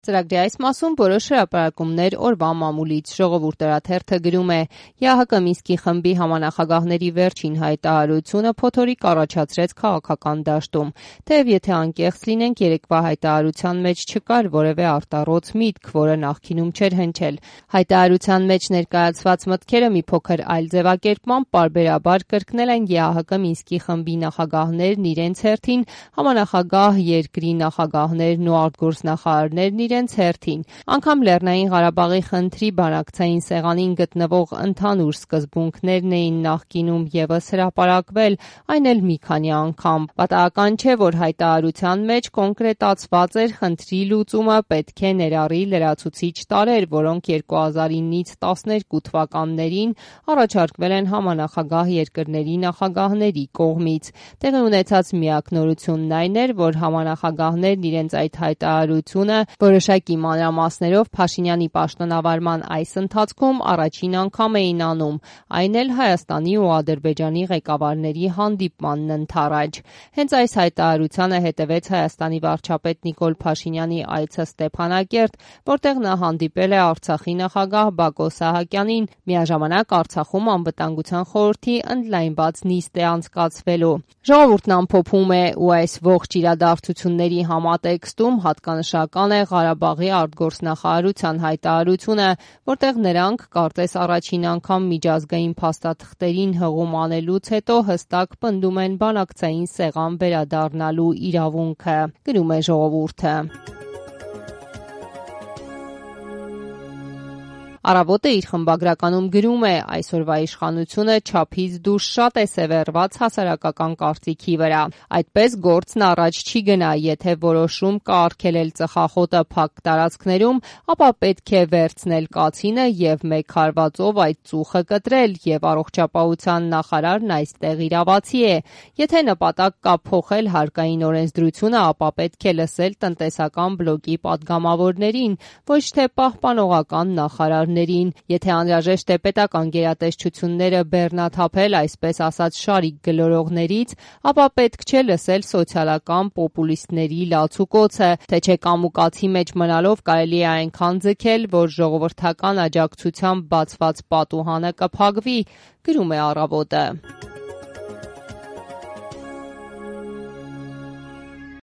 Ծրագրի այս մասում որոշ հրապարակումներ օրվա մամուլից։ Ժողովուրդ օրաթերթը գրում է. ԵԱՀԿ Մինսկի խմբի համանախագահների վերջին հայտարարությունը փոթորիկ առաջացրեց քաղաքական դաշտում։ Թեև եթե անկեղծ լինենք, երեկվա հայտարարության մեջ չկար որևէ արտառոց միտք, որը նախկինում չէր հնչել։ Հայտարարության մեջ ներկայացված մտքերը մի փոքր այլ ձևակերպմամբ պարբերաբար կրկնել են ԵԱՀԿ Մինսկի խմբի նախագահներն իրենց հերթին, համանախագահ երկրի նախագահներն ու արտգործնախարարներն իրենց հերթին։ Անգամ Լեռնային Ղարաբաղի խնդրի բանակցային սեղանին գտնվող ընդհանուր սկզբունքներն էին նախկինում ևս հրապարակվել, այն էլ մի քանի անգամ։ Պատահական չէ, որ հայտարարության մեջ կոնկրետացված էր խնդրի լուծումը պետք է ներառի լրացուցիչ տարրեր, որոնք 2009-ից 12 թվականներին առաջարկվել են համանախագահ երկրների նախագահների կողմից։ Տեղի ունեցած միակ նորությունն այն էր, որ համանախագահներն իրենց այդ հայտարարությունը որոշակի մանրամասներով Փաշինյանի պաշտոնավարման այս ընթացքում առաջին անգամ էին անում, այն էլ Հայաստանի ու Ադրբեջանի ղեկավարների հանդիպմանն ընդառաջ։ Հենց այս հայտարարությանը հետևեց Հայաստանի վարչապետ Նիկոլ Փաշինյանի այցը Ստեփանակերտ, որտեղ նա հանդիպել է Արցախի նախագահ Բակո Սահակյանին, միաժամանակ Արցախում անվտանգության խորհրդի ընդլայնված նիստ է անցկացվելու։ Ժողովուրդն ամփոփում է ու այս ողջ իրադարձությունների համատեքստում հատկանշական է Ղարաբաղի արտգործնախարարության հայտարարությունը, որտեղ նրանք կարծես առաջին անգամ միջազգային փաստաթղթերին հղում անելուց հետո հստակ պնդում են բանակցային սեղան վերադառնալու իրավունքը, գրում է Ժողովուրդը։ Առավոտը իր խմբագրականում գրում է. այսօրվա իշխանությունը չափից դուրս շատ է սևեռված հասարակական կարծիքի վրա։ Այդպես գործն առաջ չի գնա, եթե որոշում կա արգելել ծխախոտը փակ տարածքներում, ապա պետք է վերցնել կացինը եւ մեկ հարվածով այդ ծուխը կտրել, եւ առողջապահության նախարարն այստեղ իրավացի է։ Եթե նպատակ կա փոխել հարկային օրենսդրությունը, ապա պետք է լսել տնտեսական բլոկի падգամավորներին, ոչ թե պահպանողական նախարար։ Եթե անհրաժեշտ է պետական գերատեսչությունները բեռնաթափել, այսպես ասած, շարիկ գլորողներից, ապա պետք չէ լսել սոցիալական պոպուլիստների լացուկոցը, թե չէ կամուկացի մեջ մնալով կարելի է այնքան ձգել, որ ժողովրդական աջակցությամբ բացված պատուհանը կփակվի, գրում է Առավոտը։